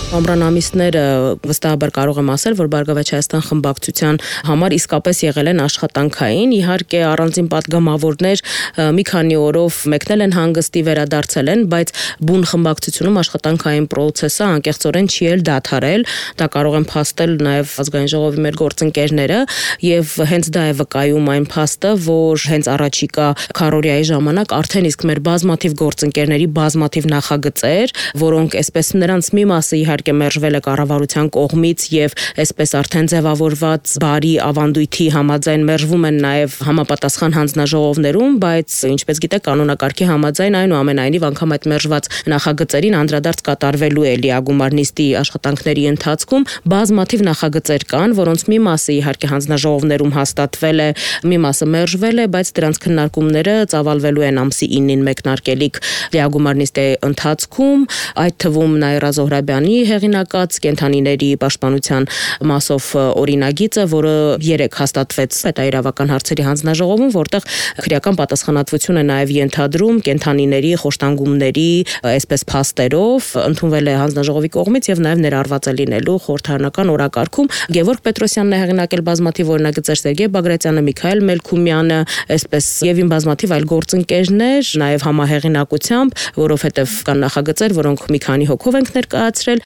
Ամռանամիսները վստահաբար կարող եմ ասել, որ Բարգավաճ Հայաստան խմբակցության համար իսկապես եղել են աշխատանքային, իհարկե առանձին պատգամավորներ մի քանի օրով մեկնել են հանգստի, վերադարձել են, բայց բուն խմբակցությունում աշխատանքային process-ը անկեղծորեն չի էլ դադարել, դա կարող են փաստել նաև ազգային ժողովի մեր գործընկերները եւ հենց դա է վկայում այն փաստը, որ հենց առաջիկա քարորիայի ժամանակ արդեն իսկ մեր բազմաթիվ գործընկերների բազմաթիվ նախագծեր, որոնք այսպես նրանց մի մասը իհարկե մերժվել է կառավարության կողմից եւ այսպես արդեն ձևավորված բարի ավանդույթի համաձայն մերժվում են նաեւ համապատասխան հանձնաժողովներում, բայց ինչպես գիտեք կանոնակարգի համաձայն այնուամենայնիվ անգամ այդ մերժված նախագծերին անդրադարձ կատարվելու է լիագումար նիստի աշխատանքների ընթացքում բազմաթիվ նախագծեր կան, որոնց մի մասը իհարկե հանձնաժողովներում հաստատվել է, մի մասը մերժվել է, բայց դրանց քննարկումները ծավալվելու են ամսի 9-ին մեկնարկելիք լիագումար նիստի ընթացքում, այդ թվում Նաիրա Զոհրաբյանի հեղինակած կենդանիների պաշտպանության մասով օրինագիծը, որը 3 հաստատվեց պետաիրավական հարցերի հանձնաժողովում, որտեղ քրեական պատասխանատվություն է նաև ենթադրում կենդանիների խոշտանգումների այսպես փաստերով, ընդունվել է հանձնաժողովի կողմից եւ նաև ներառված է լինելու խորհրդարանական օրակարգում։ Գևորգ Պետրոսյանն է հեղինակել բազմաթիվ օրինագծեր, Սերգեյ Բագրատյանը, Միքայել Մելքումյանը, այսպես եւ իմ բազմաթիվ այլ գործընկերներ, նաև համահեղինակությամբ, որովհետեւ կան նախագծեր, որոնք մի քանի հոգով ենք ներկայացրել